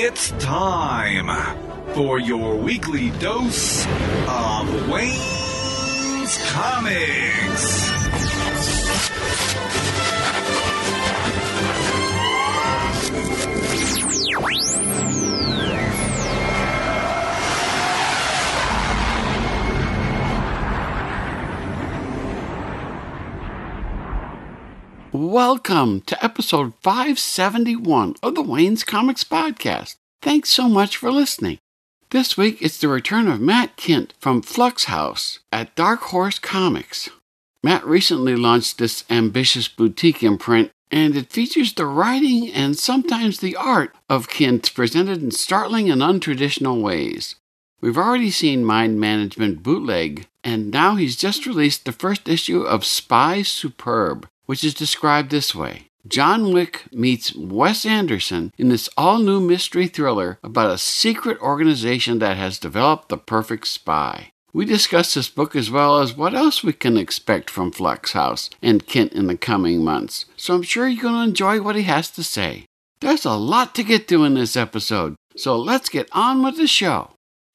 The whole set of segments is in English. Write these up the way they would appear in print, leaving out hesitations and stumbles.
It's time for your weekly dose of Wayne's Comics. Welcome to episode 571 of the Wayne's Comics Podcast. Thanks so much for listening. This week, it's the return of Matt Kindt from Flux House at Dark Horse Comics. Matt recently launched this ambitious boutique imprint, and it features the writing and sometimes the art of Kindt presented in startling and untraditional ways. We've already seen Mind Management Bootleg, and now he's just released the first issue of Spy Superb, which is described this way. John Wick meets Wes Anderson in this all-new mystery thriller about a secret organization that has developed the perfect spy. We discuss this book as well as what else we can expect from Flux House and Kindt in the coming months, so I'm sure you're going to enjoy what he has to say. There's a lot to get to in this episode, so let's get on with the show.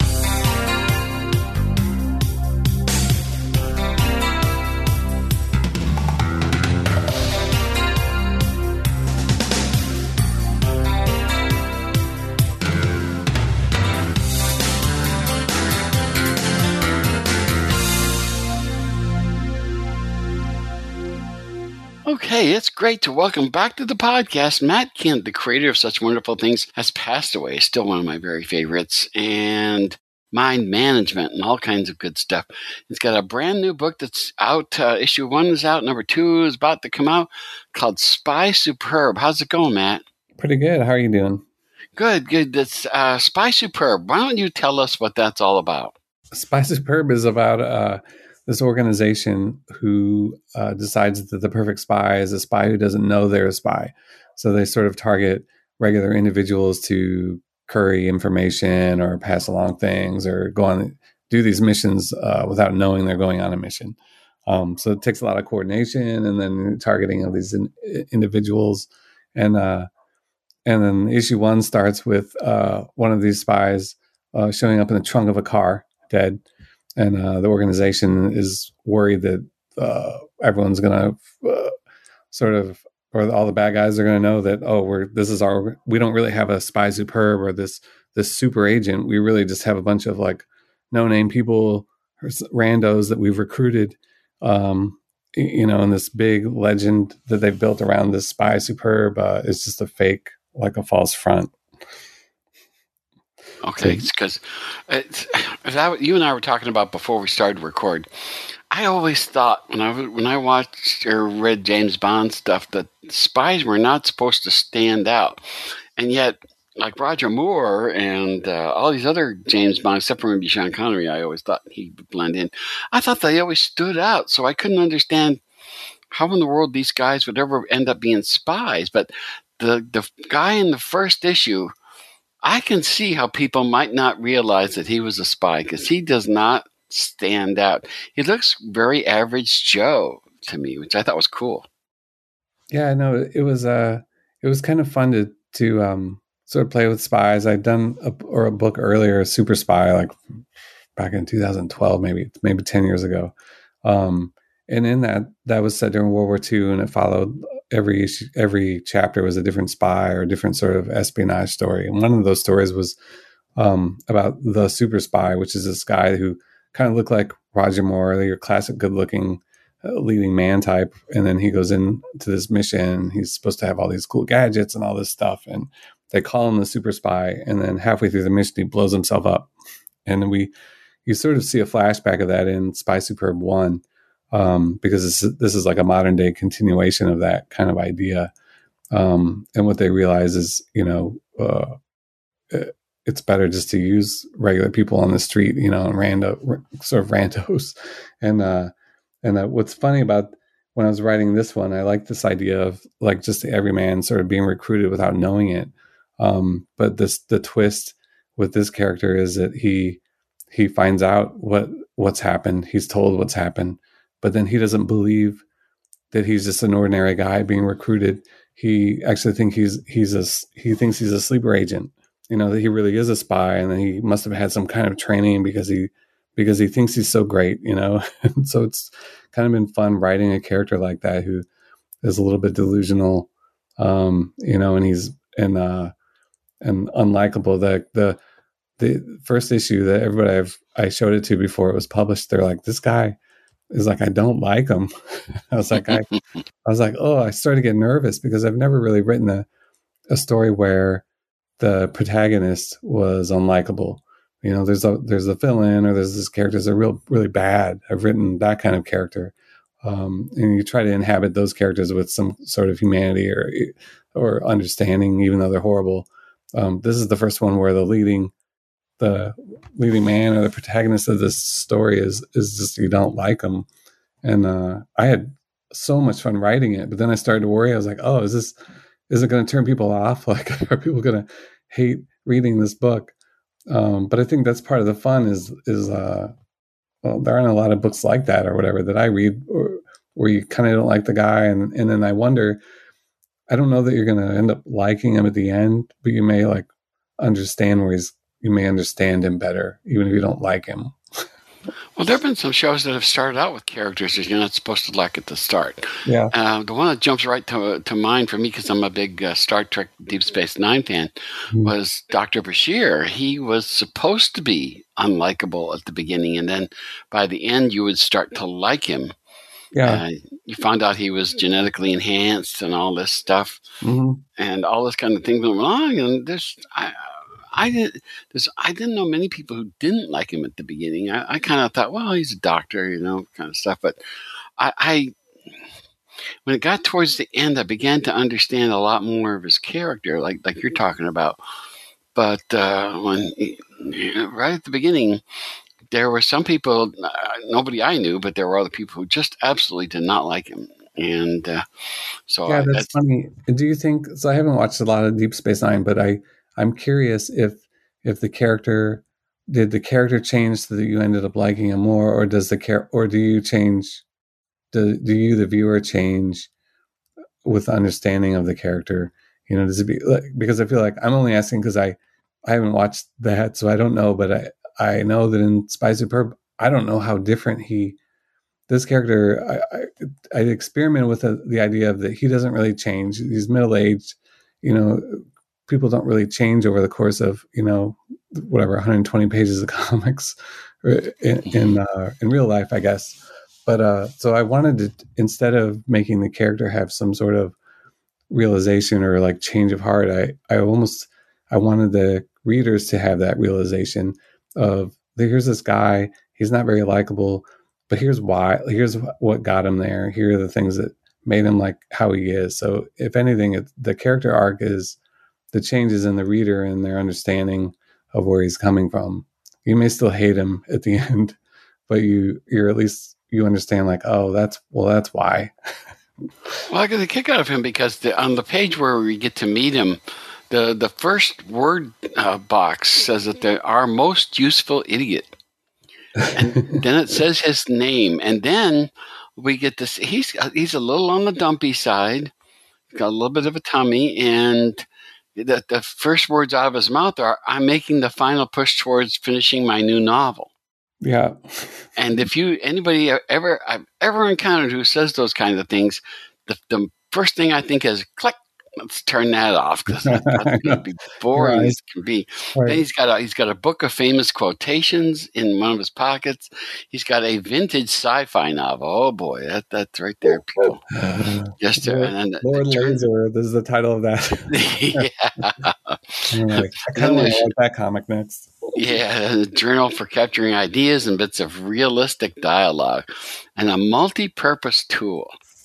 Okay, it's great to welcome back to the podcast Matt Kindt, the creator of Such Wonderful Things, has passed away. Still one of my very favorites. And Mind Management and all kinds of good stuff. He's got a brand new book that's out. Issue 1 is out. Number 2 is about to come out, called Spy Superb. How's it going, Matt? Pretty good. How are you doing? Good. That's Spy Superb. Why don't you tell us what that's all about? Spy Superb is about this organization who decides that the perfect spy is a spy who doesn't know they're a spy. So they sort of target regular individuals to curry information or pass along things or go on do these missions without knowing they're going on a mission. So it takes a lot of coordination and then targeting of these individuals. And then issue 1 starts with one of these spies showing up in the trunk of a car, dead. And the organization is worried that everyone's going to or all the bad guys are going to know that, we don't really have a Spy Superb or this super agent. We really just have a bunch of like no-name people, or randos that we've recruited, and this big legend that they've built around this Spy Superb is just a fake, like a false front. Okay, because you and I were talking about before we started to record. I always thought when I watched or read James Bond stuff that spies were not supposed to stand out, and yet, like Roger Moore and all these other James Bond, except for maybe Sean Connery, I always thought he would blend in. I thought they always stood out, so I couldn't understand how in the world these guys would ever end up being spies. But the guy in the first issue, I can see how people might not realize that he was a spy because he does not stand out. He looks very average Joe to me, which I thought was cool. Yeah, no, it was kind of fun to sort of play with spies. I'd done a book earlier, Super Spy, like back in 2012, maybe 10 years ago. And in that was set during World War II, and it followed every chapter was a different spy or a different sort of espionage story. And one of those stories was about the super spy, which is this guy who kind of looked like Roger Moore, your classic good-looking leading man type. And then he goes into this mission. He's supposed to have all these cool gadgets and all this stuff. And they call him the super spy. And then halfway through the mission, he blows himself up. And then you sort of see a flashback of that in Spy Superb 1. Because this is like a modern day continuation of that kind of idea. And what they realize is, it's better just to use regular people on the street, and randos. And what's funny about when I was writing this one, I like this idea of like just every man sort of being recruited without knowing it. But the twist with this character is that he finds out what's happened. He's told what's happened. But then he doesn't believe that he's just an ordinary guy being recruited. He actually thinks he's a sleeper agent, that he really is a spy, and then he must have had some kind of training because he thinks he's so great, And so it's kind of been fun writing a character like that who is a little bit delusional, and he's and unlikable. The first issue that everybody I showed it to before it was published, they're like, this guy is like, I don't like him. I was like, oh, I started to get nervous because I've never really written a story where the protagonist was unlikable. There's a villain or there's this character that's really bad. I've written that kind of character. And you try to inhabit those characters with some sort of humanity or understanding, even though they're horrible. This is the first one where the leading man or the protagonist of this story is just, you don't like them. And I had so much fun writing it, but then I started to worry. I was like, oh, is it going to turn people off? Like, are people going to hate reading this book? But I think that's part of the fun is there aren't a lot of books like that or whatever that I read where you kind of don't like the guy. And then I wonder, I don't know that you're going to end up liking him at the end, but you may understand you may understand him better, even if you don't like him. Well, there have been some shows that have started out with characters that you're not supposed to like at the start. Yeah. The one that jumps right to mind for me, because I'm a big Star Trek Deep Space Nine fan, was Dr. Bashir. He was supposed to be unlikable at the beginning, and then by the end, you would start to like him. Yeah. You found out he was genetically enhanced and all this stuff, and all this kind of thing went along. And I didn't know many people who didn't like him at the beginning. I kind of thought, well, he's a doctor, kind of stuff. But I when it got towards the end, I began to understand a lot more of his character, like you're talking about. But right at the beginning, there were some people, nobody I knew, but there were other people who just absolutely did not like him. And so yeah, that's funny. Do you think? So I haven't watched a lot of Deep Space Nine, but I'm curious if the character change so that you ended up liking him more, or do you change? Do you, the viewer, change with understanding of the character? Does it because I feel like I'm only asking because I haven't watched that, so I don't know. But I know that in Spy Superb, I don't know how different this character. I experimented with the idea of that he doesn't really change. He's middle aged. People don't really change over the course of 120 pages of comics in real life, I guess. But so I wanted to, instead of making the character have some sort of realization or like change of heart, I wanted the readers to have that realization of, here's this guy, he's not very likable, but here's why, here's what got him there, here are the things that made him like how he is. So if anything, the character arc is the changes in the reader and their understanding of where he's coming from. You may still hate him at the end, but you're at least, you understand like, oh, that's why. Well, I get a kick out of him because on the page where we get to meet him, the first word box says that they're our most useful idiot. And then it says his name. And then we get this, he's a little on the dumpy side, got a little bit of a tummy, and the first words out of his mouth are, I'm making the final push towards finishing my new novel. Yeah. And if anybody I've ever encountered who says those kinds of things, the first thing I think is, click, let's turn that off, because that's going to be boring as can be. Right. Then he's got a book of famous quotations in one of his pockets. He's got a vintage sci-fi novel. Oh boy, that's right there, people. Just Lord Laser. This is the title of that. Yeah. I kind of want to write that comic next. Yeah, a journal for capturing ideas and bits of realistic dialogue, and a multi-purpose tool.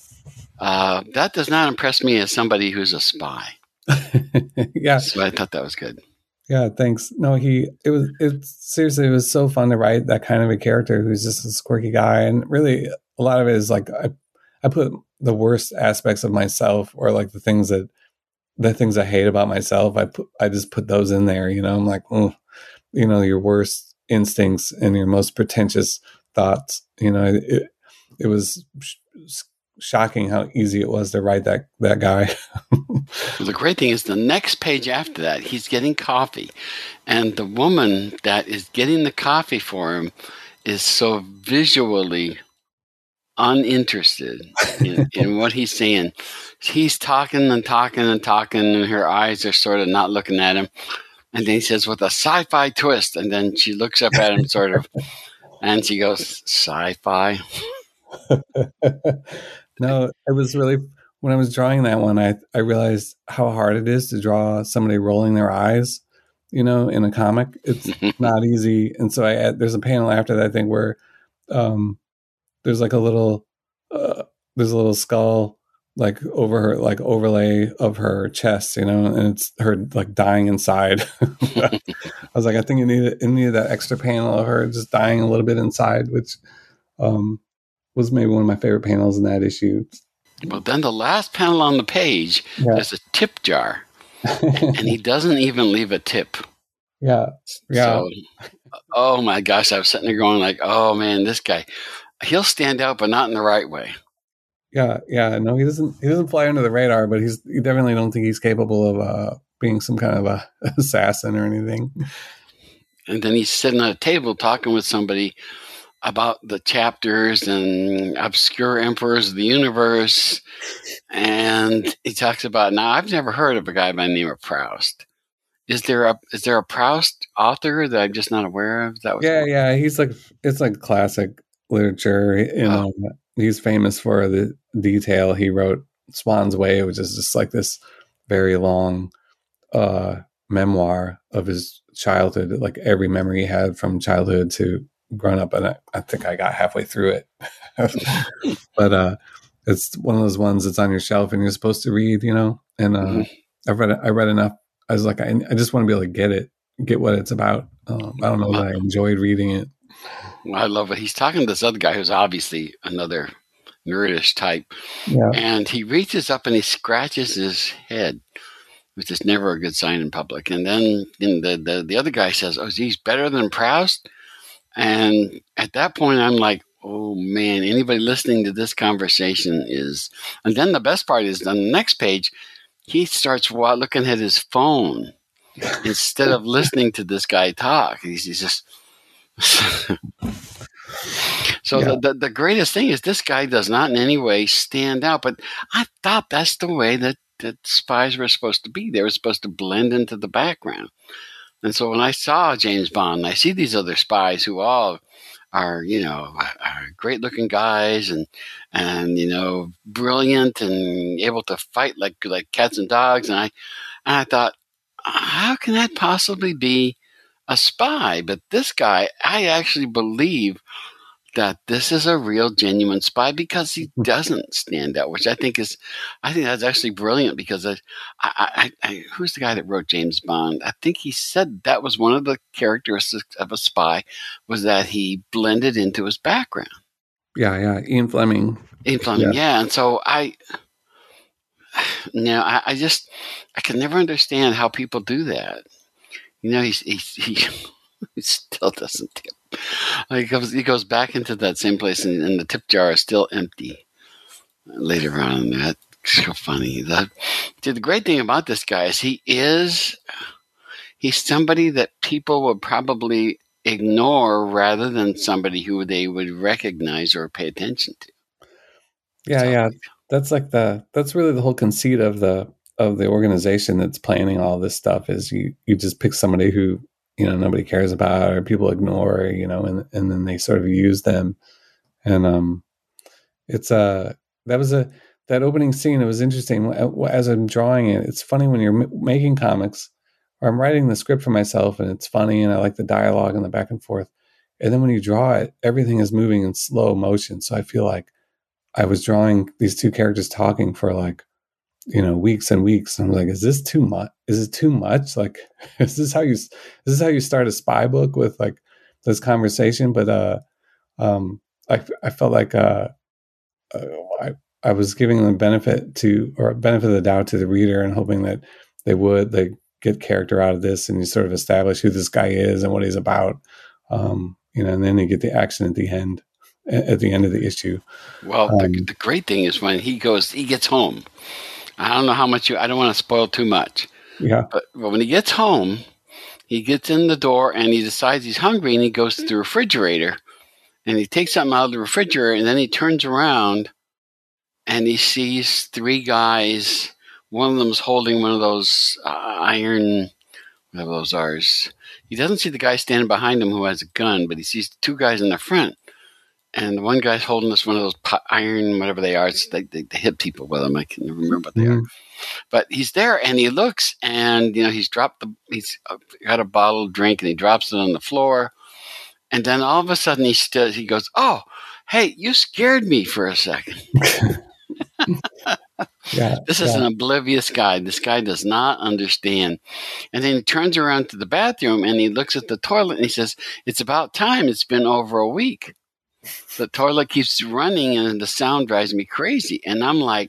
That does not impress me as somebody who's a spy. Yeah. So I thought that was good. Yeah, thanks. No, seriously, it was so fun to write that kind of a character who's just this quirky guy. And really a lot of it is like, I put the worst aspects of myself, or like the things I hate about myself. I just put those in there, I'm like, your worst instincts and your most pretentious thoughts. It was shocking how easy it was to write that guy. The great thing is the next page after that, he's getting coffee, and the woman that is getting the coffee for him is so visually uninterested in what he's saying. He's talking and talking and talking, and her eyes are sort of not looking at him. And then he says, with a sci-fi twist, and then she looks up at him sort of, and she goes, sci-fi? No, it was really, when I was drawing that one, I realized how hard it is to draw somebody rolling their eyes, in a comic. It's not easy. And so there's a panel after that thing where there's like a little skull like over her, like overlay of her chest, and it's her like dying inside. I was like, I think it needed that extra panel of her just dying a little bit inside, which was maybe one of my favorite panels in that issue. Well, then the last panel on the page, there's a tip jar, and he doesn't even leave a tip. Yeah. So, oh my gosh, I was sitting there going like, oh man, this guy, he'll stand out, but not in the right way. Yeah. No, he doesn't fly under the radar, but you definitely don't think he's capable of being some kind of a assassin or anything. And then he's sitting at a table talking with somebody about the chapters and obscure emperors of the universe. And he talks about, now I've never heard of a guy by the name of Proust. Is there a Proust author that I'm just not aware of? Yeah. He's like, it's like classic literature. He's famous for the detail. He wrote Swan's Way, which is just like this very long memoir of his childhood, like every memory he had from childhood to grown up. And I think I got halfway through it. But it's one of those ones that's on your shelf and you're supposed to read, and I read enough. I was like, I just want to be able to get what it's about. I don't know that I enjoyed reading it. Well, I love it. He's talking to this other guy who's obviously another nerdish type. Yeah. And he reaches up and he scratches his head, which is never a good sign in public. And then the other guy says, oh, he's better than Proust? And at that point, I'm like, oh, man, anybody listening to this conversation is... And then the best part is on the next page, he starts looking at his phone instead of listening to this guy talk. He's just... So the greatest thing is this guy does not in any way stand out. But I thought that's the way that spies were supposed to be. They were supposed to blend into the background. And so when I saw James Bond, I see these other spies who all are great looking guys and brilliant and able to fight like cats and dogs. And I thought, how can that possibly be a spy? But this guy, I actually believe that this is a real genuine spy because he doesn't stand out, which I think that's actually brilliant because I who's the guy that wrote James Bond? I think he said that was one of the characteristics of a spy was that he blended into his background. Yeah. Ian Fleming. Yeah. And so I can never understand how people do that. He still doesn't tip. He goes back into that same place, and the tip jar is still empty. Later on, that's so funny. The great thing about this guy is he's somebody that people would probably ignore rather than somebody who they would recognize or pay attention to. Yeah. That's really the whole conceit of the organization that's planning all this stuff is you just pick somebody who nobody cares about or people ignore, and then they sort of use them. And that opening scene. It was interesting as I'm drawing it. It's funny when you're making comics or I'm writing the script for myself and it's funny and I like the dialogue and the back and forth. And then when you draw it, everything is moving in slow motion. So I feel like I was drawing these two characters talking for weeks and weeks. And I'm like, is this too much? Is it too much? Like, is this how you start a spy book with like this conversation? But I felt like I was giving them benefit of the doubt to the reader and hoping that they get character out of this and you sort of establish who this guy is and what he's about. And then you get the action at the end. at the end of the issue. Well, the great thing is when he gets home. I don't know how much I don't want to spoil too much. Yeah. But when he gets home, he gets in the door and he decides he's hungry and he goes to the refrigerator and he takes something out of the refrigerator and then he turns around and he sees three guys. One of them's holding one of those iron, whatever those are. He doesn't see the guy standing behind him who has a gun, but he sees two guys in the front. And one guy's holding one of those iron, whatever they are. It's like they hit people with them. I can't remember what they are. But he's there, and he looks, and he's got a bottle of drink, and he drops it on the floor. And then all of a sudden, he goes, "Oh, hey, you scared me for a second." This is an oblivious guy. This guy does not understand. And then he turns around to the bathroom, and he looks at the toilet, and he says, "It's about time. It's been over a week." The toilet keeps running and the sound drives me crazy. And I'm like,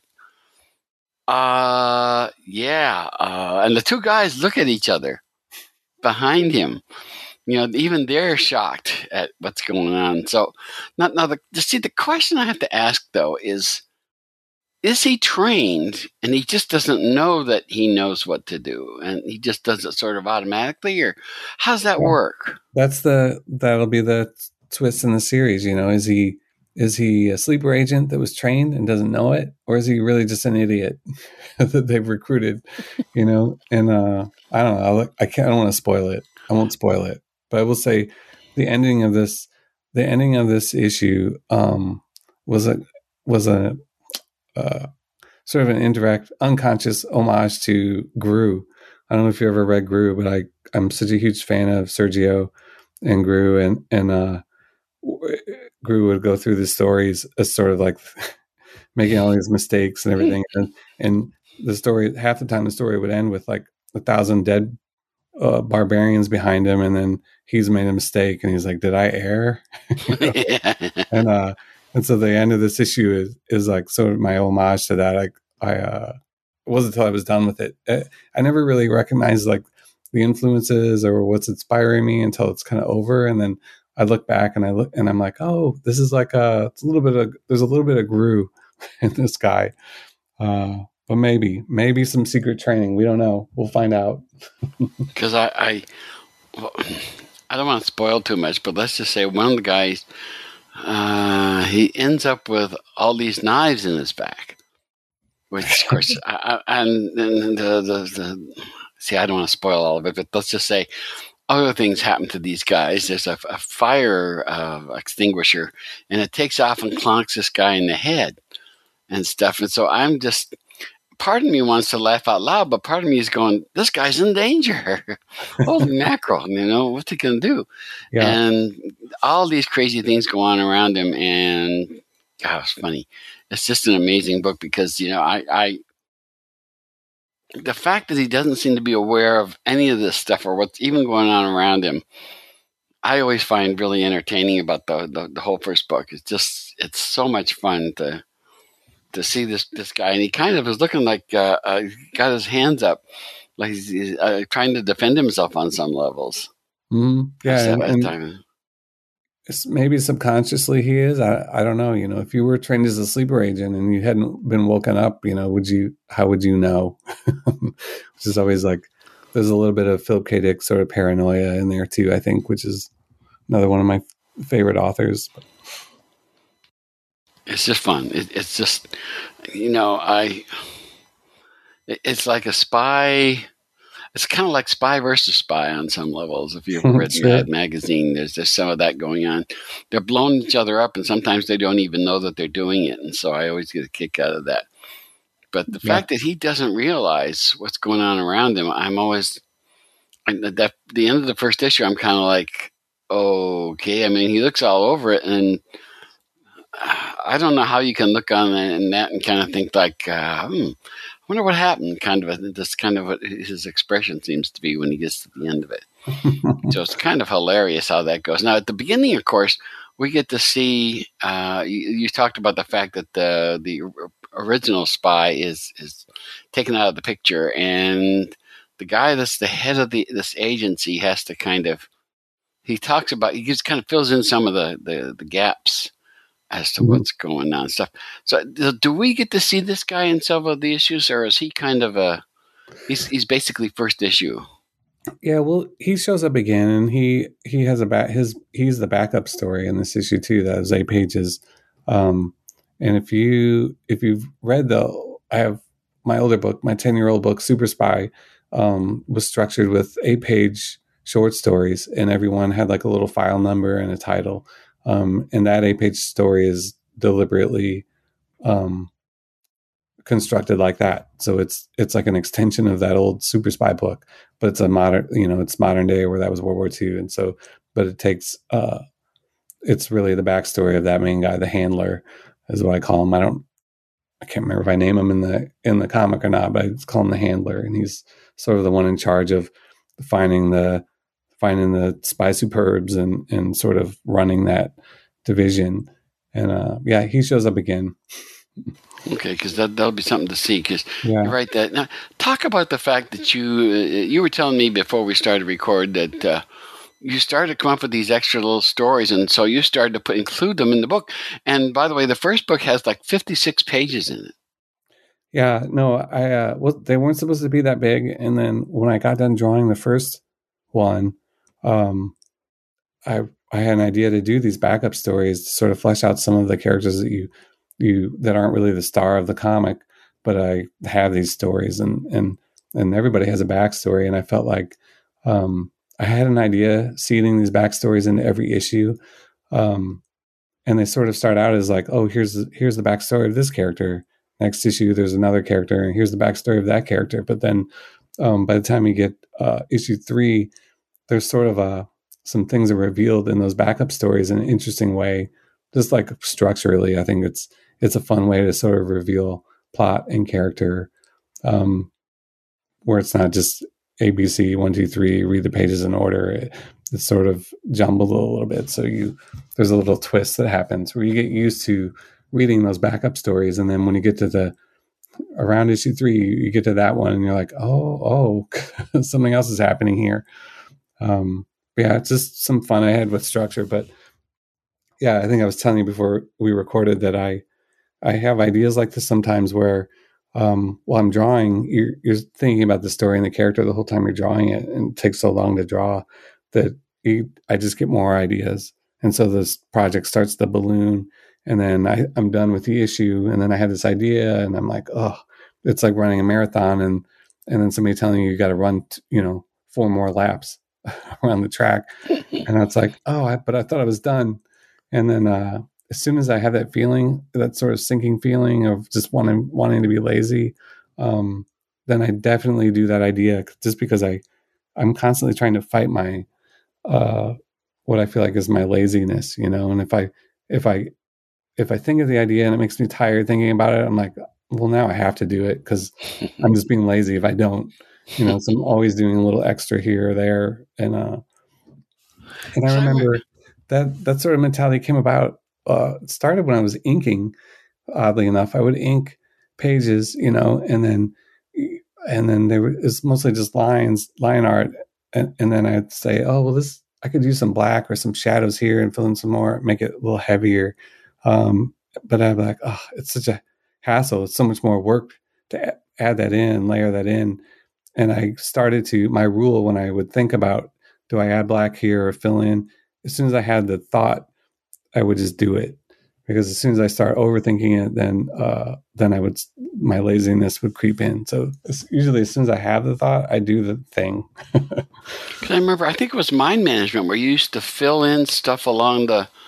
yeah. And the two guys look at each other behind him. Even they're shocked at what's going on. So the question I have to ask, though, is he trained and he just doesn't know that he knows what to do and he just does it sort of automatically, or how's that work? That'll be the twist in the series. Is he a sleeper agent that was trained and doesn't know it, or is he really just an idiot that they've recruited? And I don't know. I don't want to spoil it. I won't spoil it, but I will say the ending of this issue was a sort of an indirect, unconscious homage to Gru. I don't know if you ever read Gru, but I'm such a huge fan of Sergio and Gru, and Gru would go through the stories as sort of like making all these mistakes and everything, and the story, half the time the story would end with like 1,000 dead barbarians behind him, and then he's made a mistake and he's like, "Did I err?" And so the end of this issue is like sort of my homage to that. It wasn't until I was done with it. I never really recognized like the influences or what's inspiring me until it's kind of over, and then I look back and I'm like, oh, this is like there's a little bit of Gru in this guy, but maybe some secret training. We don't know. We'll find out. Because I don't want to spoil too much, but let's just say one of the guys, he ends up with all these knives in his back, which of course, I don't want to spoil all of it, but let's just say other things happen to these guys. There's a fire extinguisher, and it takes off and clonks this guy in the head and stuff. And so part of me wants to laugh out loud, but part of me is going, this guy's in danger. Holy mackerel, what's he going to do? Yeah. And all these crazy things go on around him, and it's funny. It's just an amazing book because, the fact that he doesn't seem to be aware of any of this stuff or what's even going on around him, I always find really entertaining about the whole first book. It's so much fun to see this guy, and he kind of is looking like got his hands up, like he's trying to defend himself on some levels. Mm-hmm. Yeah, maybe subconsciously he is. I don't know. If you were trained as a sleeper agent and you hadn't been woken up, how would you know? Which is always like, there's a little bit of Philip K. Dick sort of paranoia in there too, I think, which is another one of my favorite authors. It's just fun. It's just, it's like a spy. It's kind of like Spy versus Spy on some levels. If you've read that magazine, there's some of that going on. They're blowing each other up, and sometimes they don't even know that they're doing it. And so I always get a kick out of that. But the fact that he doesn't realize what's going on around him, I'm always, at the end of the first issue, I'm kind of like, okay. I mean, he looks all over it, and I don't know how you can look on that and kind of think like, I wonder what happened. That's kind of what his expression seems to be when he gets to the end of it. So it's kind of hilarious how that goes. Now, at the beginning, of course, we get to see. You talked about the fact that the original spy is taken out of the picture, and the guy that's the head of this agency has to he talks about. He just kind of fills in some of the gaps as to what's going on and stuff. So do we get to see this guy in several of the issues, or is he kind of he's basically first issue? Yeah, well, he shows up again, and he has he's the backup story in this issue too. That was 8 pages. And if you've read I have my older book, my 10-year-old book, Super Spy, was structured with 8-page short stories, and everyone had like a little file number and a title. And that 8-page story is deliberately constructed like that. So it's like an extension of that old Super Spy book, but it's a modern, it's modern day, where that was World War II. And so, but it takes, it's really the backstory of that main guy, the handler is what I call him. I can't remember if I name him in the comic or not, but I just call him the handler. And he's sort of the one in charge of finding the spy superbs and sort of running that division. And he shows up again. Okay, because that'll be something to see. Because you're right. That now, talk about the fact that you were telling me before we started to record that you started to come up with these extra little stories, and so you started to include them in the book. And by the way, the first book has like 56 pages in it. Yeah, no, they weren't supposed to be that big. And then when I got done drawing the first one, I had an idea to do these backup stories to sort of flesh out some of the characters that that aren't really the star of the comic, but I have these stories, and everybody has a backstory. And I felt like I had an idea seeding these backstories into every issue, and they sort of start out as like, oh, here's the backstory of this character. Next issue, there's another character, and here's the backstory of that character. But then by the time you get issue 3, there's sort of some things are revealed in those backup stories in an interesting way. Just like structurally, I think it's a fun way to sort of reveal plot and character, where it's not just ABC 1, 2, 3, read the pages in order. It's sort of jumbled a little bit. So there's a little twist that happens where you get used to reading those backup stories, and then when you get to around issue 3, you get to that one, and you're like, oh, something else is happening here. It's just some fun I had with structure, but. Yeah, I think I was telling you before we recorded that I have ideas like this sometimes where while I'm drawing, you're thinking about the story and the character the whole time you're drawing it, and it takes so long to draw that I just get more ideas. And so this project starts to balloon, and then I'm done with the issue, and then I have this idea, and I'm like, oh, it's like running a marathon, and then somebody telling you got to run 4 more laps around the track. And it's like, but I thought I was done. And then as soon as I have that feeling, that sort of sinking feeling of just wanting to be lazy, then I definitely do that idea, just because I'm constantly trying to fight my what I feel like is my laziness, And if I think of the idea and it makes me tired thinking about it, I'm like, well, now I have to do it because I'm just being lazy if I don't, So I'm always doing a little extra here or there, and I remember. That sort of mentality came about. It started when I was inking. Oddly enough, I would ink pages, and then it's mostly just line art, and then I'd say, oh well, I could use some black or some shadows here and fill in some more, make it a little heavier. But I'd be like, oh, it's such a hassle. It's so much more work to add that in, layer that in, and I started my rule when I would think about, do I add black here or fill in? As soon as I had the thought, I would just do it, because as soon as I start overthinking it, then my laziness would creep in. So usually as soon as I have the thought, I do the thing. I remember, I think it was Mind Management, where you used to fill in stuff along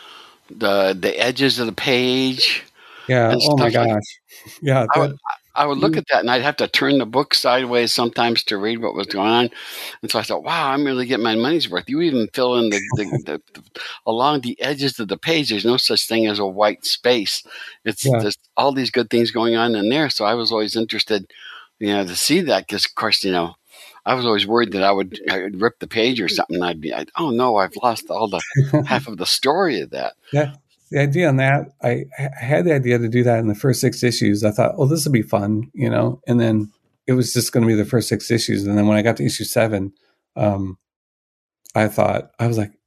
the edges of the page. Yeah. Oh my gosh. Yeah. I would look at that, and I'd have to turn the book sideways sometimes to read what was going on. And so I thought, wow, I'm really getting my money's worth. You even fill in the along the edges of the page. There's no such thing as a white space. It's just all these good things going on in there. So I was always interested, to see that, because, of course, I was always worried that I would rip the page or something. Oh no, I've lost all the half of the story of that. Yeah. The idea on that, I had the idea to do that in the first 6 issues. I thought, this would be fun, and then it was just going to be the first 6 issues. And then when I got to issue 7, I was like,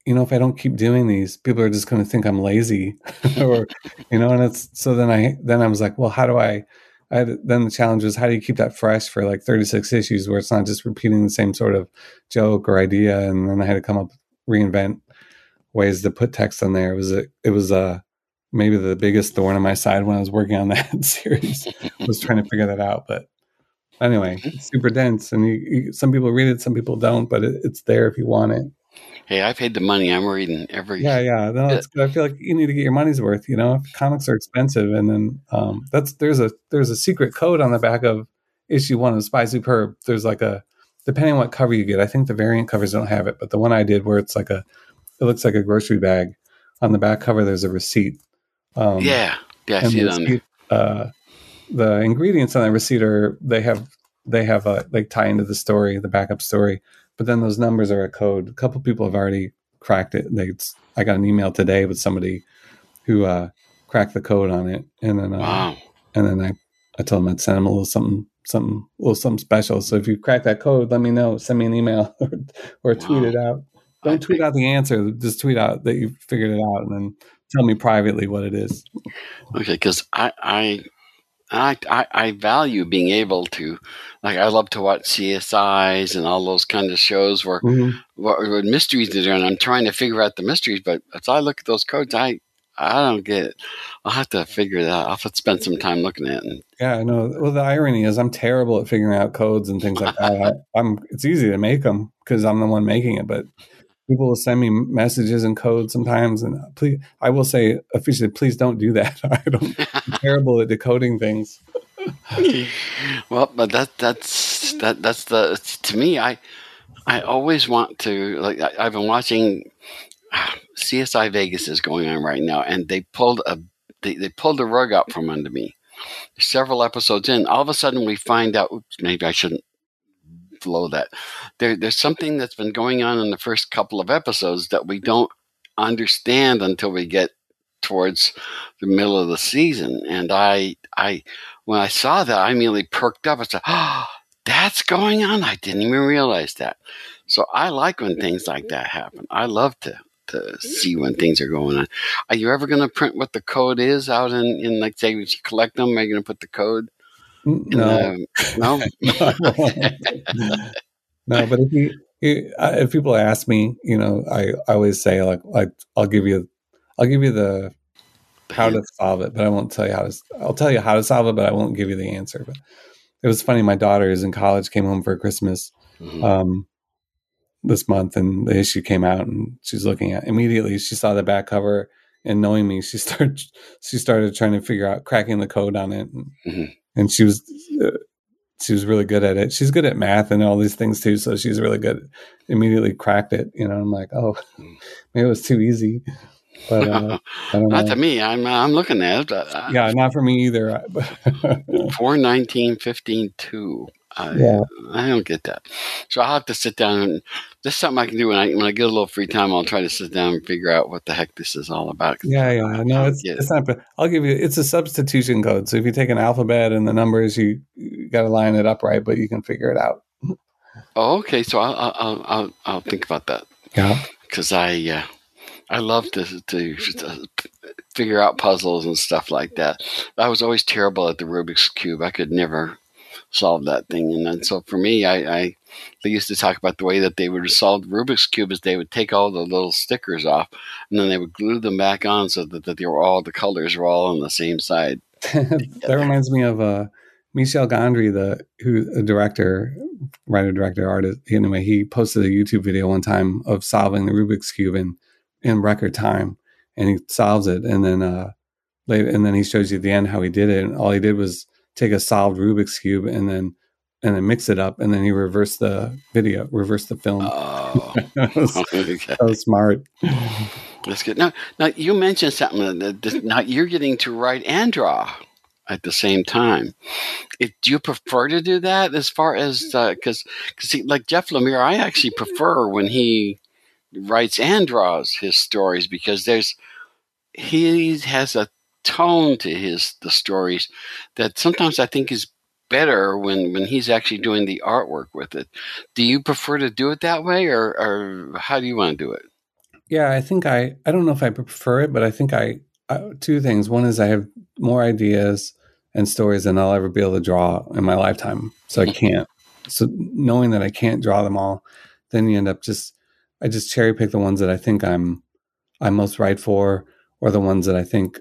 if I don't keep doing these, people are just going to think I'm lazy, or and it's so then I was like, well, how do then the challenge was, how do you keep that fresh for like 36 issues where it's not just repeating the same sort of joke or idea? And then I had to reinvent ways to put text on there. It was maybe the biggest thorn in my side when I was working on that series, was trying to figure that out. But anyway, it's super dense, and some people read it, some people don't, but it's there if you want it. Hey, I paid the money. I'm reading every. Yeah. No, it's good. I feel like you need to get your money's worth. Comics are expensive, and then there's a secret code on the back of issue 1 of Spy Superb. There's like depending on what cover you get. I think the variant covers don't have it, but the one I did, where it looks like a grocery bag. On the back cover, there's a receipt. I see it on there. The ingredients on that receipt they have like tie into the story, the backup story. But then those numbers are a code. A couple people have already cracked it. I got an email today with somebody who cracked the code on it, and then wow. And then I told them I'd send them a little something special. So if you crack that code, let me know. Send me an email or tweet it out. Don't tweet out the answer. Just tweet out that you figured it out, and then tell me privately what it is. Okay, because I value being able to, like, I love to watch CSIs and all those kind of shows where what mysteries are there, and I'm trying to figure out the mysteries. But as I look at those codes, I don't get it. I'll have to figure that out. I'll have to spend some time looking at it. Yeah, I know. Well, the irony is I'm terrible at figuring out codes and things like that. It's easy to make them because I'm the one making it, but people will send me messages and codes sometimes, and please, I will say officially, please don't do that. I'm terrible at decoding things. Well, but that's to me. I always want to, like, I've been watching CSI Vegas is going on right now, and they pulled the rug out from under me. Several episodes in, all of a sudden we find out. Oops, maybe I shouldn't flow that. There's something that's been going on in the first couple of episodes that we don't understand until we get towards the middle of the season. And I when I saw that, I immediately perked up. I said, "Oh, that's going on! I didn't even realize that." So I like when things like that happen. I love to see when things are going on. Are you ever going to print what the code is out in like, say, if you collect them, are you going to put the code? No. No. No, but if people ask me, I always say, like I'll give you the how to solve it, but I won't tell you I'll tell you how to solve it, but I won't give you the answer. But it was funny. My daughter is in college, came home for Christmas this month, and the issue came out, and she's looking at immediately. She saw the back cover, and knowing me, she started trying to figure out cracking the code on it, and she was really good at it. She's good at math and all these things too, so she's really good. Immediately cracked it. I'm like, oh, maybe it was too easy. But I don't know. Not to me. I'm looking at it. Yeah, not for me either. 4/19/15/2. I don't get that. So I'll have to sit down, and this is something I can do when I get a little free time. I'll try to sit down and figure out what the heck this is all about. Yeah. No, it's not. But I'll give you. It's a substitution code. So if you take an alphabet and the numbers, you got to line it up right, but you can figure it out. Oh, okay. So I'll think about that. Yeah. Because I love to figure out puzzles and stuff like that. I was always terrible at the Rubik's Cube. I could never solve that thing. And then so for me, they used to talk about the way that they would solve Rubik's Cube is they would take all the little stickers off, and then they would glue them back on so that the colors were all on the same side. That reminds me of Michel Gondry, who's a director, writer, director, artist. Anyway, he posted a YouTube video one time of solving the Rubik's Cube in record time, and he solves it, and then he shows you at the end how he did it. And all he did was take a solved Rubik's Cube and then mix it up, and then he reversed the film. Oh, that was smart. That's good. Now you mentioned something that now you're getting to write and draw at the same time. Do you prefer to do that as far as because like Jeff Lemire, I actually prefer when he writes and draws his stories, because he has a tone to the stories that sometimes I think is better when he's actually doing the artwork with it. Do you prefer to do it that way, or how do you want to do it? Yeah, I think I don't know if I prefer it, but I think two things. One is I have more ideas and stories than I'll ever be able to draw in my lifetime. So I can't. So knowing that I can't draw them all, then you end up I just cherry pick the ones that I think I'm most right for, or the ones that I think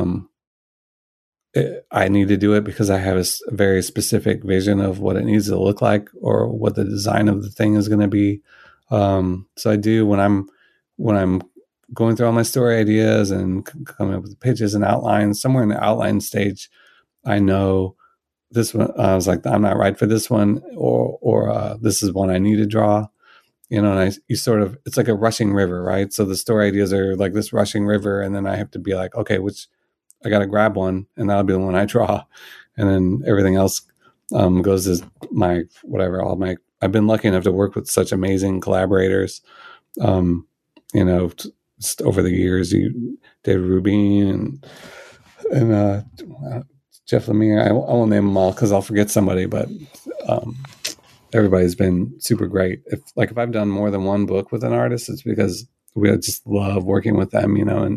I need to do it because I have a very specific vision of what it needs to look like or what the design of the thing is going to be. So I do when I'm going through all my story ideas and coming up with pitches and outlines. Somewhere in the outline stage, I know this one. I was like, I'm not right for this one, or this is one I need to draw. And it's like a rushing river, right? So the story ideas are like this rushing river, and then I have to be like, okay, I got to grab one, and that'll be the one I draw, and then everything else goes as my whatever. I've been lucky enough to work with such amazing collaborators, just over the years. David Rubin and Jeff Lemire. I won't name them all because I'll forget somebody, but everybody's been super great. If I've done more than one book with an artist, it's because we just love working with them,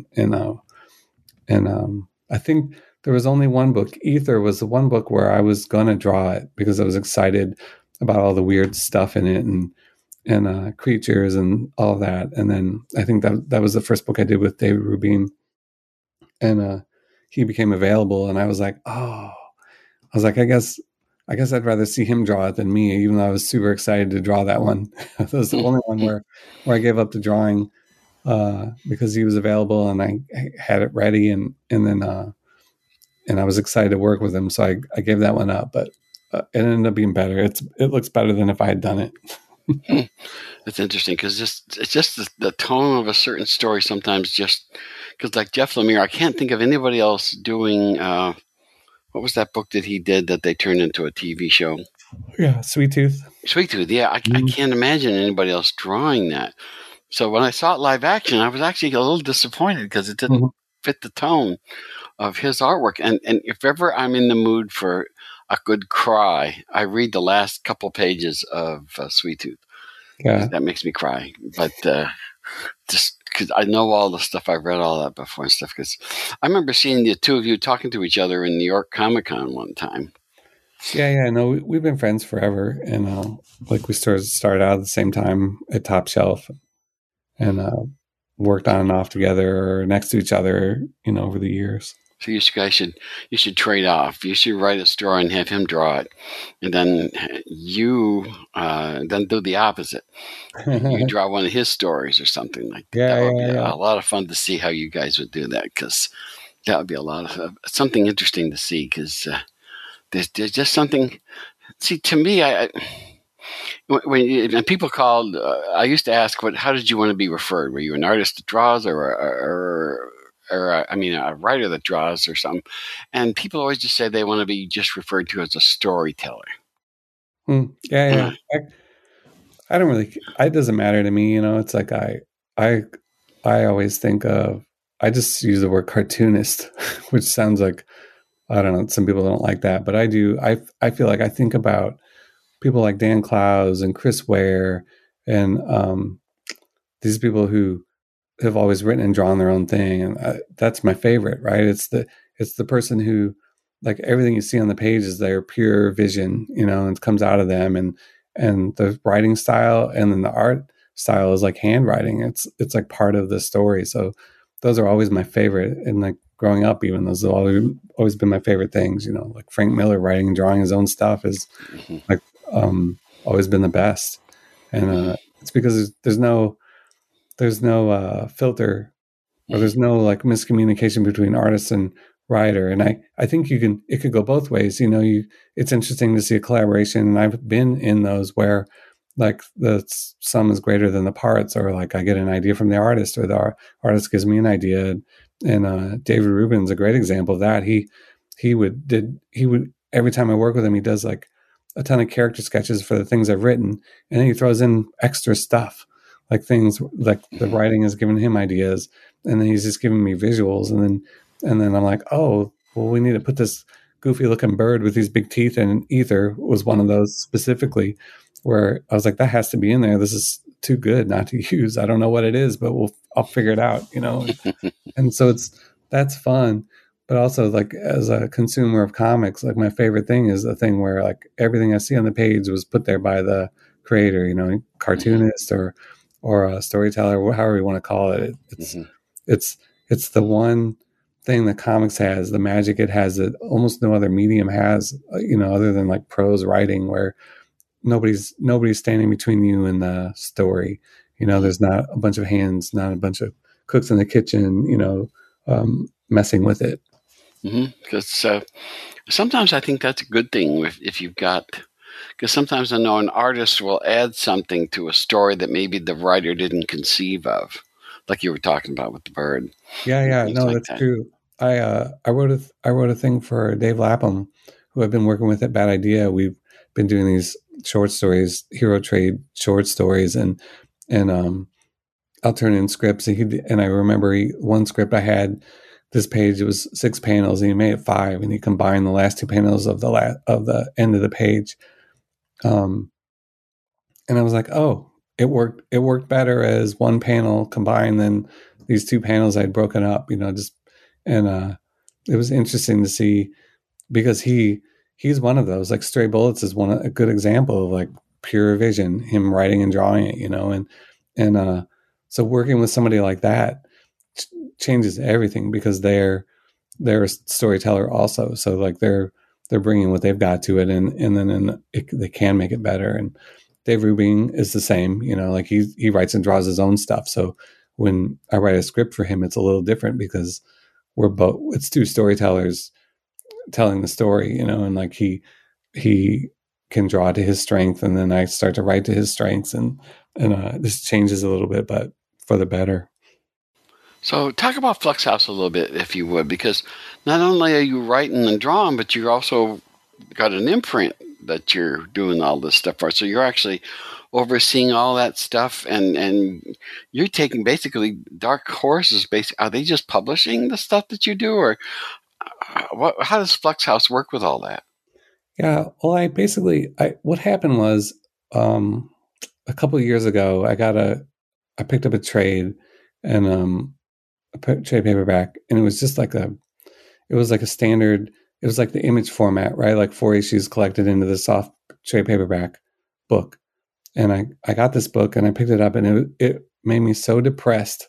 and I think there was only one book. Ether was the one book where I was going to draw it because I was excited about all the weird stuff in it and creatures and all that. And then I think that was the first book I did with David Rubin, and he became available, and I was like, I guess I'd rather see him draw it than me, even though I was super excited to draw that one. That was the only one where I gave up the drawing because he was available and I had it ready, and then I was excited to work with him, so I gave that one up. But it ended up being better. It looks better than if I had done it. That's interesting because it's just the tone of a certain story sometimes. Just because, like Jeff Lemire, I can't think of anybody else doing. What was that book that he did that they turned into a TV show? Yeah, Sweet Tooth. Sweet Tooth. Yeah, I can't imagine anybody else drawing that. So when I saw it live action, I was actually a little disappointed because it didn't fit the tone of his artwork. And if ever I'm in the mood for a good cry, I read the last couple pages of Sweet Tooth. Yeah, that makes me cry. But just because I know all the stuff, I've read all that before and stuff. Because I remember seeing the two of you talking to each other in New York Comic Con one time. Yeah. No, we've been friends forever, and we started out at the same time at Top Shelf, and worked on and off together or next to each other, over the years. So you guys should trade off. You should write a story and have him draw it, and then you then do the opposite. You draw one of his stories or something like that. Yeah, that would be a lot of fun to see how you guys would do that, because that would be a lot of something interesting to see. Because there's just something. See, to me, when people called, I used to ask, how did you want to be referred? Were you an artist that draws, or a writer that draws or something? And people always just say they want to be just referred to as a storyteller. Yeah. I don't really. It doesn't matter to me. It's like I always think of. I just use the word cartoonist, which sounds like, I don't know. Some people don't like that, but I do. I feel like I think about people like Dan Clowes and Chris Ware and these people who have always written and drawn their own thing, and that's my favorite. Right? It's the person who, like, everything you see on the page is their pure vision, and it comes out of them, and the writing style and then the art style is like handwriting. It's like part of the story. So those are always my favorite. And like growing up, even those have always been my favorite things. Like Frank Miller writing and drawing his own stuff is like always been the best. And it's because there's no filter, or there's no like miscommunication between artist and writer. And I think it could go both ways. It's interesting to see a collaboration, and I've been in those where like the sum is greater than the parts, or like I get an idea from the artist, or the artist gives me an idea. And David Rubin's a great example of that. He would every time I work with him, he does like a ton of character sketches for the things I've written, and then he throws in extra stuff, like things like the writing has given him ideas, and then he's just giving me visuals, and then I'm like, oh, well, we need to put this goofy looking bird with these big teeth, and Ether was one of those specifically, where I was like, that has to be in there. This too good not to use. I don't know what it is, but I'll figure it out, and so that's fun. But also, like, as a consumer of comics, like, my favorite thing is the thing where, like, everything I see on the page was put there by the creator, cartoonist or a storyteller, however you want to call it. It's the one thing that comics has, the magic it has that almost no other medium has, other than like prose writing, where nobody's standing between you and the story. There's not a bunch of hands, not a bunch of cooks in the kitchen, messing with it. Because sometimes I think that's a good thing if you've got, because sometimes I know an artist will add something to a story that maybe the writer didn't conceive of, like you were talking about with the bird. Yeah, no, like that's true. I wrote a thing for Dave Lapham, who I've been working with at Bad Idea. We've been doing these short stories, hero trade short stories, and I'll turn in scripts. And I remember one script I had. This page, it was 6 panels, and he made it 5, and he combined the last 2 panels of the end of the page. And I was like, oh, it worked. It worked better as one panel combined than these 2 panels I'd broken up. It was interesting to see, because he's one of those. Like, Stray Bullets is a good example of like pure vision, him writing and drawing it. And so working with somebody like that changes everything, because they're a storyteller also. So like they're bringing what they've got to it, and then they can make it better. And Dave Rubin is the same, like he writes and draws his own stuff. So when I write a script for him, it's a little different, because it's 2 storytellers telling the story, and like he can draw to his strength, and then I start to write to his strengths, and this changes a little bit, but for the better. So talk about Flux House a little bit, if you would, because not only are you writing and drawing, but you also got an imprint that you're doing all this stuff for. So you're actually overseeing all that stuff, and you're taking basically Dark Horse's are they just publishing the stuff that you do, or how does Flux House work with all that? Yeah, well, what happened was, a couple of years ago, I picked up a trade, and a trade paperback, and it was just like a standard. It was like the Image format, right? Like 4 issues collected into the soft trade paperback book. And I got this book, and I picked it up, and it made me so depressed.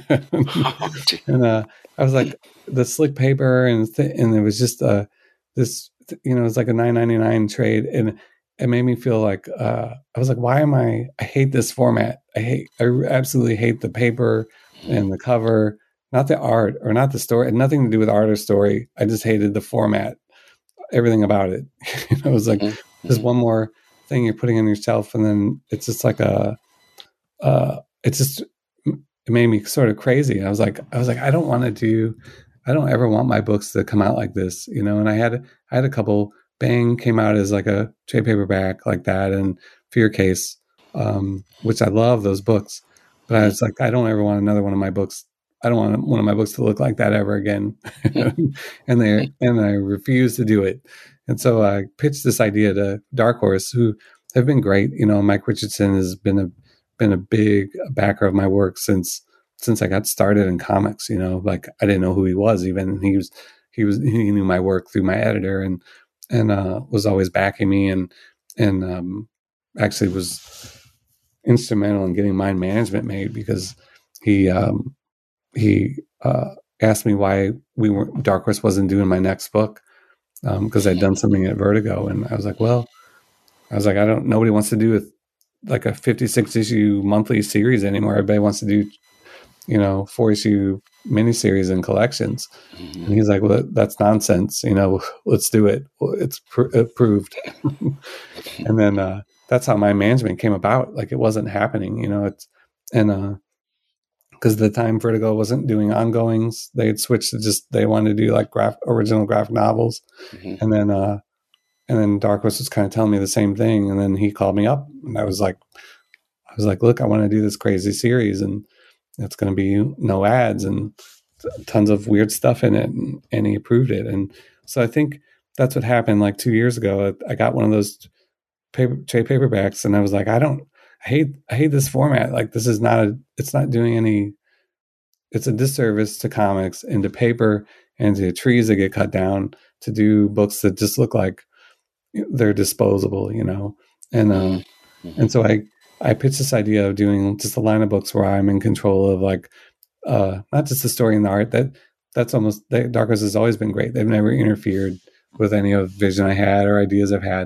And I was like, the slick paper, and it was just this, it was like a $9.99 trade, and it made me feel like I was like, why am I hate this format? I absolutely hate the paper and the cover. Not the art or not the story. It had nothing to do with art or story. I just hated the format, everything about it. It was like, there's one more thing you're putting on your shelf, and then it's just like it made me sort of crazy. I was like, I don't ever want my books to come out like this, And I had a couple. Bang came out as like a trade paperback like that, and Fear Case, which I love those books, but I was like, I don't ever want another one of my books. I don't want one of my books to look like that ever again. and I refused to do it. And so I pitched this idea to Dark Horse, who have been great. Mike Richardson has been a big backer of my work since I got started in comics. Like, I didn't know who he was even. He knew my work through my editor, and was always backing me, and actually was instrumental in getting Mind Management made, because he asked me why Dark Horse wasn't doing my next book, because I'd done something at Vertigo, and I was like, nobody wants to do like a 56 issue monthly series anymore. Everybody wants to do 4 issue miniseries and collections. And he's like, well, that's nonsense. Let's do it. Well, it's approved. And then that's how Mind Management came about. Like, it wasn't happening, because at the time Vertigo wasn't doing ongoings. They had switched to they wanted to do like original graphic novels. And then Dark Horse was kind of telling me the same thing. And then he called me up, and I was like, look, I want to do this crazy series, and it's going to be no ads and tons of weird stuff in it. And he approved it. And so I think that's what happened. Like 2 years ago, I got one of those trade paperbacks, and I was like, I don't I hate this format. Like, this is it's not doing any, it's a disservice to comics and to paper and to trees that get cut down to do books that just look like they're disposable, and so I pitched this idea of doing just a line of books where I'm in control of, like, not just the story and the art. Dark Horse has always been great. They've never interfered with any of the vision I had or ideas I've had,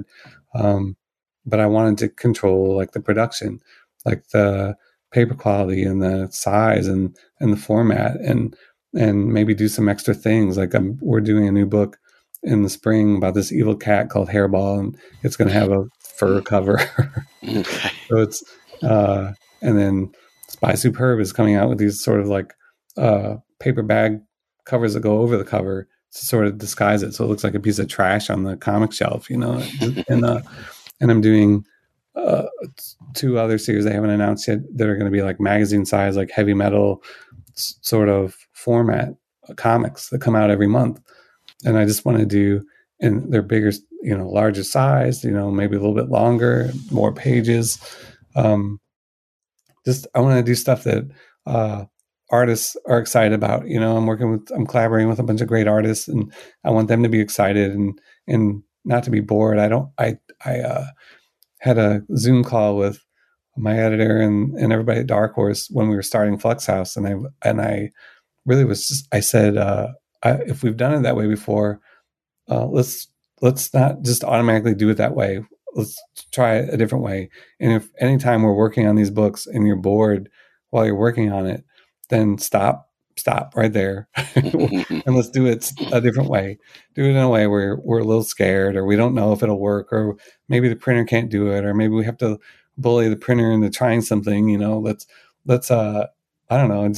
but I wanted to control, like, the production, like the paper quality and the size and the format, and maybe do some extra things. Like, we're doing a new book in the spring about this evil cat called Hairball, and it's going to have a fur cover. Okay. So it's and then Spy Superb is coming out with these sort of like paper bag covers that go over the cover to sort of disguise it, so it looks like a piece of trash on the comic shelf, and I'm doing 2 other series I haven't announced yet that are going to be like magazine size, like heavy metal sort of format comics that come out every month. And I just want to do, and they're bigger, larger size, maybe a little bit longer, more pages. I want to do stuff that artists are excited about. I'm collaborating with a bunch of great artists, and I want them to be excited and not to be bored. I had a Zoom call with my editor and everybody at Dark Horse when we were starting Flux House, and I really was just, I said, if we've done it that way before, let's not just automatically do it that way. Let's try it a different way. And if anytime we're working on these books and you're bored while you're working on it, then stop right there and let's do it a different way. Do it in a way where we're a little scared, or we don't know if it'll work, or maybe the printer can't do it, or maybe we have to bully the printer into trying something. Let's I don't know.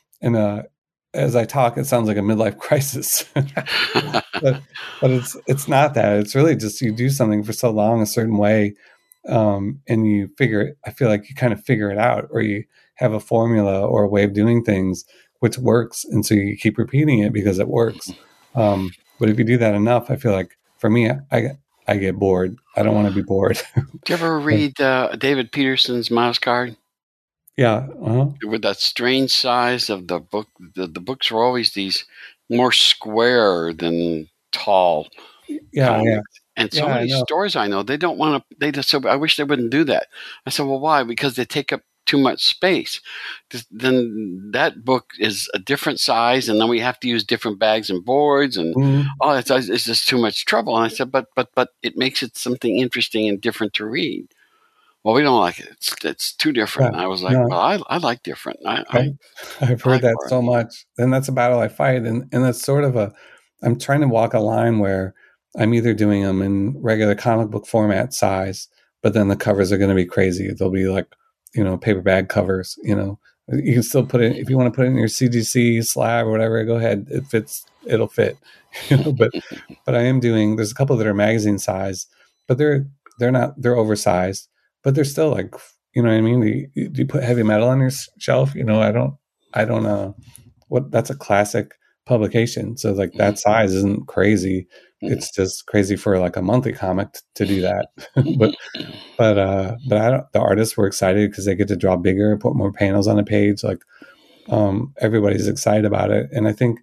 As I talk, it sounds like a midlife crisis, but it's not that. It's really just, you do something for so long a certain way, and I feel like you kind of figure it out, or you have a formula or a way of doing things which works, and so you keep repeating it because it works. But if you do that enough, I feel like, for me, I get bored. I don't want to be bored. Did you ever read David Peterson's Mouse Guard? Yeah. Uh-huh. With that strange size of the book, the books were always these more square than tall. Yeah, comics. yeah. And so many stores I know, they don't want to. They just say, I wish they wouldn't do that. I said, well, why? Because they take up too much space. Then that book is a different size, and then we have to use different bags and boards, and it's just too much trouble. And I said, but it makes it something interesting and different to read. Well, we don't like it. It's too different. Yeah, and I was like, well, I like different. I've heard that so much. And that's a battle I fight. And that's sort of I'm trying to walk a line where I'm either doing them in regular comic book format size, but then the covers are going to be crazy. They'll be like, paper bag covers, you can still put it, if you want to put it in your CGC slab or whatever, go ahead. It'll fit, but I am doing, there's a couple that are magazine size, but they're oversized. But they're still like, you know what I mean? Do you put heavy metal on your shelf? I don't that's a classic publication. So like that size isn't crazy. It's just crazy for like a monthly comic to do that. but the artists were excited because they get to draw bigger, put more panels on a page. Like, everybody's excited about it. And I think,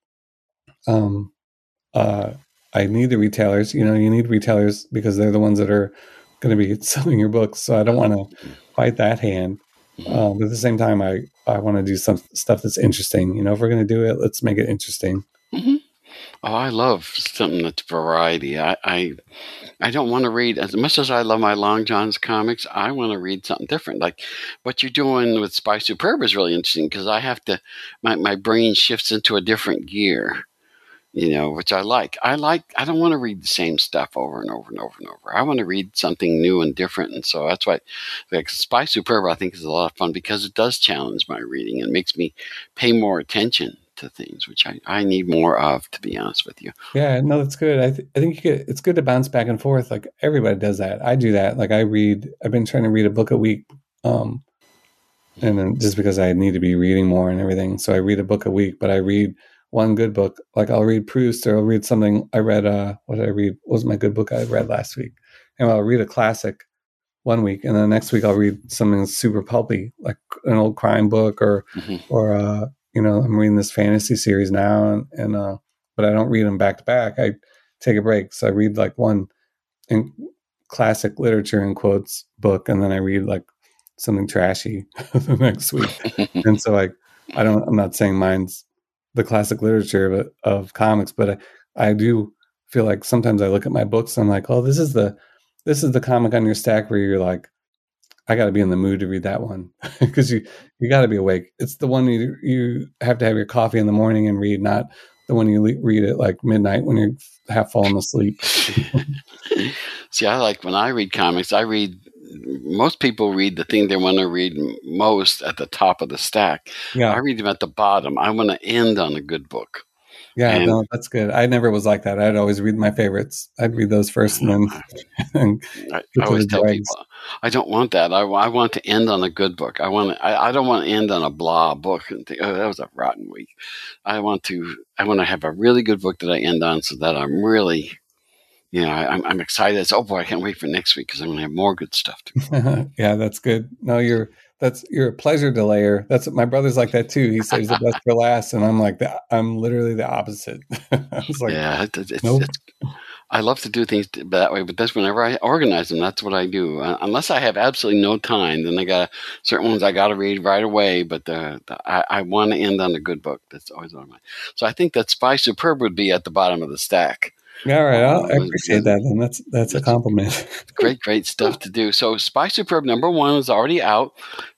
I need the retailers, you need retailers because they're the ones that are going to be selling your books, so I don't want to fight that hand. But at the same time, I want to do some stuff that's interesting. If we're going to do it, let's make it interesting. Mm-hmm. Oh, I love something that's variety. I don't want to read, as much as I love my Long John's comics, I want to read something different. Like what you're doing with Spy Superb is really interesting, because I have to, my brain shifts into a different gear. Which I like. I don't want to read the same stuff over and over and over and over. I want to read something new and different. And so that's why, like, Spy Superb, I think, is a lot of fun because it does challenge my reading and makes me pay more attention to things, which I need more of, to be honest with you. Yeah, no, that's good. I think it's good to bounce back and forth. Like, everybody does that. I do that. Like, I've been trying to read a book a week. And then just because I need to be reading more and everything. So I read a book a week, but I read one good book. Like, I'll read Proust, or I'll read something I read. What did I read? What was my good book I read last week? And I'll read a classic one week, and then the next week I'll read something that's super pulpy, like an old crime book, or I'm reading this fantasy series now, and but I don't read them back to back. I take a break, so I read like one in classic literature in quotes book, and then I read like something trashy the next week. And so I'm not saying mine's the classic literature of comics, but I do feel like sometimes I look at my books and I'm like, oh, this is the comic on your stack where you're like, I got to be in the mood to read that one, because you got to be awake. It's the one you have to have your coffee in the morning and read, not the one you read at like midnight when you're half falling asleep. See, I like when I read comics, most people read the thing they want to read most at the top of the stack. Yeah. I read them at the bottom. I want to end on a good book. Yeah, no, that's good. I never was like that. I'd always read my favorites. I'd read those first, and then I always tell people, I don't want that. I want to end on a good book. I don't want to end on a blah book and think, oh, that was a rotten week. I want to have a really good book that I end on, so that I'm really, I'm excited. It's, oh boy, I can't wait for next week because I'm going to have more good stuff too. Yeah, that's good. No, you're a pleasure delayer. That's what my brother's like that too. He saves the best for last, and I'm like I'm literally the opposite. I was like, yeah, nope. I love to do things that way, but that's whenever I organize them. That's what I do. Unless I have absolutely no time, then I got certain ones I got to read right away. But I want to end on a good book. That's always on my. So I think that Spy Superb would be at the bottom of the stack. Yeah, right. I appreciate that. And that's a compliment. Great stuff to do. So Spy Superb #1 is already out.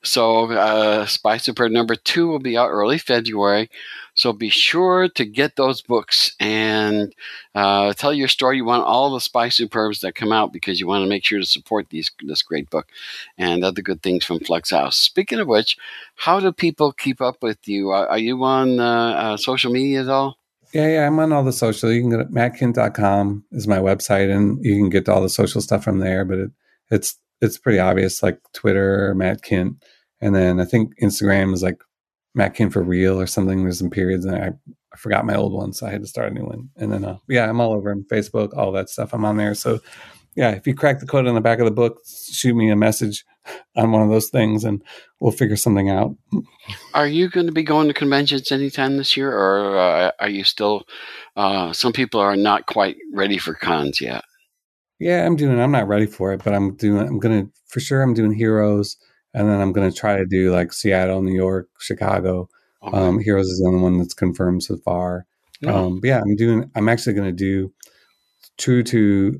So Spy Superb #2 will be out early February. So be sure to get those books and tell your story. You want all the Spy Superbs that come out, because you want to make sure to support this great book and other good things from Flux House. Speaking of which, how do people keep up with you? Are you on social media at all? Yeah, I'm on all the social. You can go to mattkint.com is my website, and you can get all the social stuff from there. But it's pretty obvious, like Twitter, Matt Kint, and then I think Instagram is like Matt Kint for real or something. There's some periods, and I forgot my old one, so I had to start a new one. And then I'm all over on Facebook, all that stuff. I'm on there. So yeah, if you crack the code on the back of the book, shoot me a message on one of those things, and we'll figure something out. Are you going to be going to conventions anytime this year, or are you still? Some people are not quite ready for cons yet. Yeah, I'm not ready for it, but I'm doing Heroes, and then I'm going to try to do like Seattle, New York, Chicago. Okay. Heroes is the only one that's confirmed so far. Oh. But yeah, I'm actually going to do, true to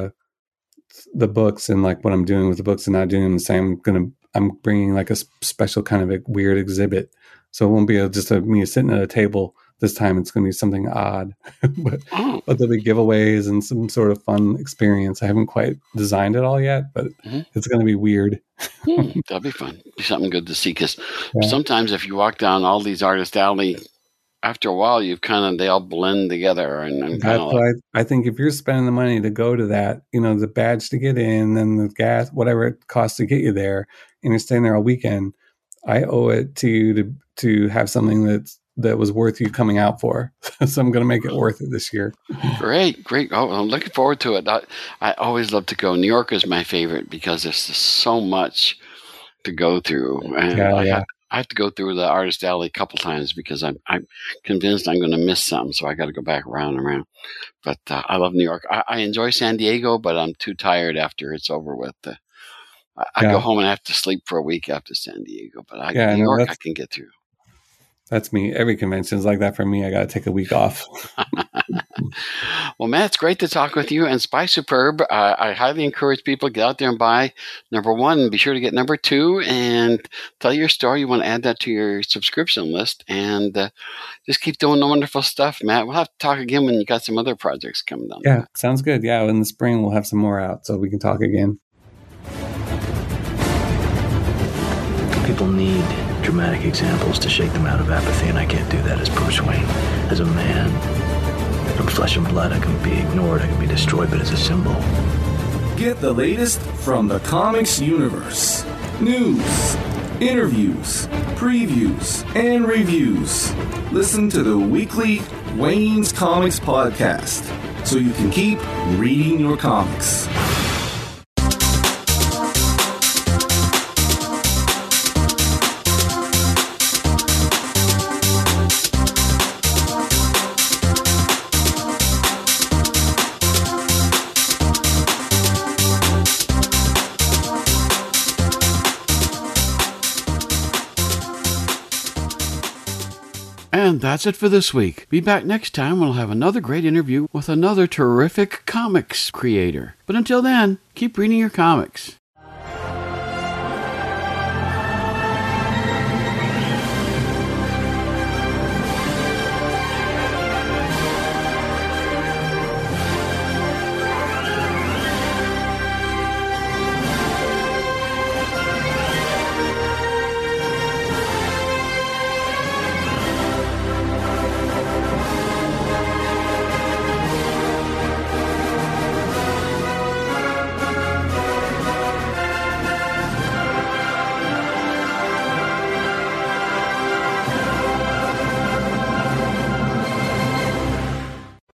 the books and like what I'm doing with the books and not doing them the same. I'm bringing like a special kind of a weird exhibit. So it won't be just me sitting at a table this time. It's going to be something odd, but there'll be giveaways and some sort of fun experience. I haven't quite designed it all yet, but it's going to be weird. That'll be fun. Be something good to see. Because sometimes if you walk down all these Artist Alley, after a while, they all blend together. And that's why I think if you're spending the money to go to that, the badge to get in and the gas, whatever it costs to get you there, and you're staying there all weekend, I owe it to you to have something that was worth you coming out for. So I'm going to make it worth it this year. Great. Oh, I'm looking forward to it. I always love to go. New York is my favorite because there's just so much to go through. And I have to go through the Artist Alley a couple times because I'm convinced I'm going to miss something, so I got to go back around and around. But I love New York. I enjoy San Diego, but I'm too tired after it's over with. I go home and I have to sleep for a week after San Diego, but New York I can get through. That's me. Every convention is like that for me. I got to take a week off. Well, Matt, it's great to talk with you. And Spy Superb, I highly encourage people to get out there and buy #1. Be sure to get #2 and tell your story. You want to add that to your subscription list, and just keep doing the wonderful stuff, Matt. We'll have to talk again when you got some other projects coming down. Yeah, sounds good. Yeah, in the spring we'll have some more out, so we can talk again. People need dramatic examples to shake them out of apathy, and I can't do that as Bruce Wayne. As a man, I'm flesh and blood. I can be ignored, I can be destroyed, but as a symbol. Get the latest from the comics universe. News, interviews, previews, and reviews. Listen to the weekly Wayne's Comics podcast so you can keep reading your comics. And that's it for this week. Be back next time. We'll have another great interview with another terrific comics creator. But until then, keep reading your comics.